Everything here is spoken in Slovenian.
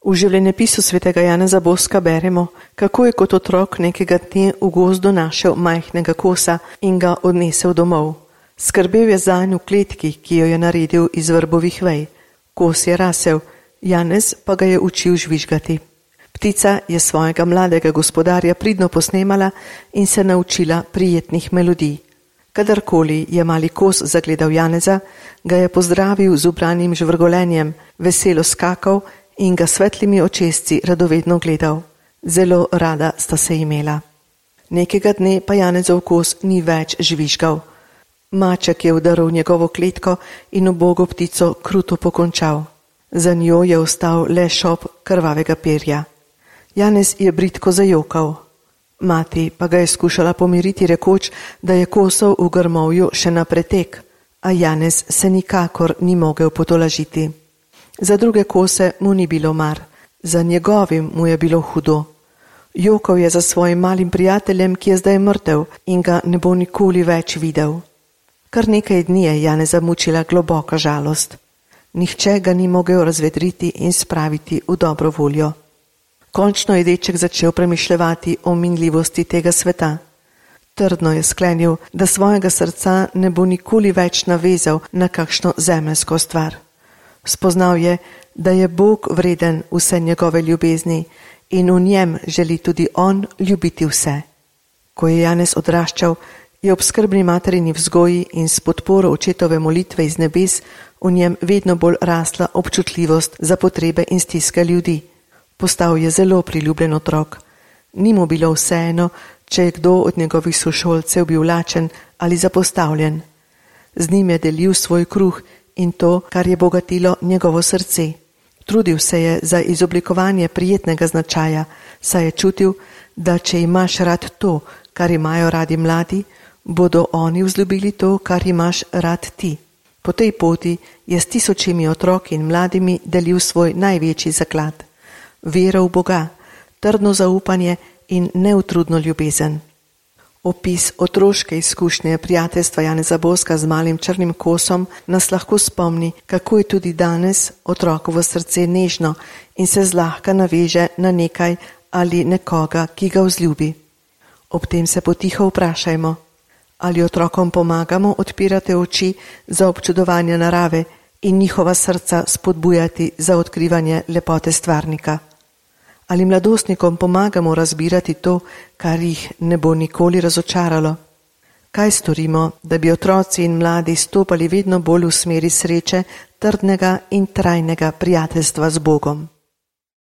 V življenjepisu svetega Janeza Boska beremo, kako je kot otrok nekega dne v gozdu našel majhnega kosa in ga odnesel domov. Skrbel je zanj v kletki, ki jo je naredil iz vrbovih vej. Kos je rasel, Janez pa ga je učil žvižgati. Ptica je svojega mladega gospodarja pridno posnemala in se naučila prijetnih melodij. Kadarkoli je mali kos zagledal Janeza, ga je pozdravil z ubranim žvrgolenjem, veselo skakal in ga svetlimi očesci radovedno gledal. Zelo rada sta se imela. Nekega dne pa Janezov kos ni več žvižgal. Maček je udaril njegovo kletko in ubogo ptico kruto pokončal. Za njo je ostal le šop krvavega perja. Janez je bridko zajokal. Mati pa ga je skušala pomiriti, rekoč, da je kosov v grmovju še na pretek, a Janez se nikakor ni mogel potolažiti. Za druge kose mu ni bilo mar, za njegovim mu je bilo hudo. Jokal je za svojim malim prijateljem, ki je zdaj mrtev in ga ne bo nikoli več videl. Kar nekaj dni je Janeza mučila globoka žalost. Nihče ga ni mogel razvedriti in spraviti v dobro voljo. Končno je deček začel premišljevati o minljivosti tega sveta. Trdno je sklenil, da svojega srca ne bo nikoli več navezal na kakšno zemeljsko stvar. Spoznal je, da je Bog vreden vse njegove ljubezni in v njem želi tudi on ljubiti vse. Ko je Janez odraščal, je ob skrbni materini vzgoji in s podporo očetove molitve iz nebes v njem vedno bolj rasla občutljivost za potrebe in stiske ljudi. Postal je zelo priljubljen otrok. Ni mu bilo vseeno, če je kdo od njegovih sošolcev bil lačen ali zapostavljen. Z njim je delil svoj kruh in to, kar je bogatilo njegovo srce. Trudil se je za izoblikovanje prijetnega značaja, saj je čutil, da če imaš rad to, kar imajo radi mladi, bodo oni vzljubili to, kar imaš rad ti. Po tej poti je s tisočimi otroki in mladimi delil svoj največji zaklad. Vero v Boga, trdno zaupanje in neutrudno ljubezen. Opis otroške izkušnje prijateljstva Janeza Boska z malim črnim kosom nas lahko spomni, kako je tudi danes otrokovo srce nežno in se zlahka naveže na nekaj ali nekoga, ki ga vzljubi. Ob tem se potiho vprašajmo, ali otrokom pomagamo odpirati oči za občudovanje narave in njihova srca spodbujati za odkrivanje lepote stvarnika. Ali mladostnikom pomagamo razbirati to, kar jih ne bo nikoli razočaralo? Kaj storimo, da bi otroci in mladi stopali vedno bolj v smeri sreče, trdnega in trajnega prijateljstva z Bogom?